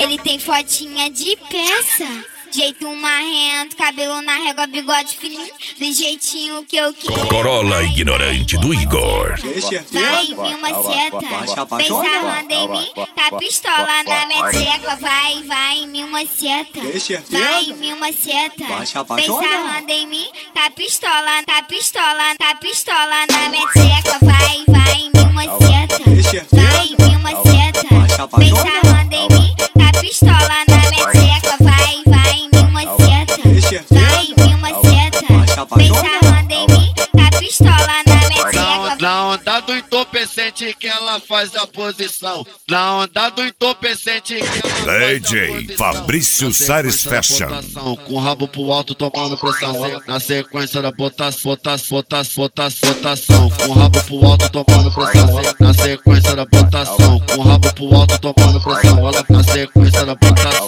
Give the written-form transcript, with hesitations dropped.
Ele tem fotinha de peça, jeito marrento, cabelo na régua, bigode fininho, do jeitinho que eu quero. Corolla ignorante do Igor. Vai vir uma seta, vem sarrando em mim, tá pistola na meteca. Vai em mim uma seta, vai em mim uma seta, vem sarrando em mim, tá pistola na meteca. Vai em mim uma seta, vai em mim uma seta, vem sarrando em mim, tá pistola na meteca. Vai em mim uma seta, vai em mim uma seta, vem sarrando em mim, tá pistola na meteca. Na onda do entorpecente que ela faz a posição. Na onda do entorpecente que ela faz a DJ posição. Fabrício Sares Fashion. Com o rabo pro alto tomando pressão. Na sequência da botação. Com o rabo pro alto tomando pressão. Na sequência da botação. Com o rabo pro alto tomando pressão. Olha na sequência da botação.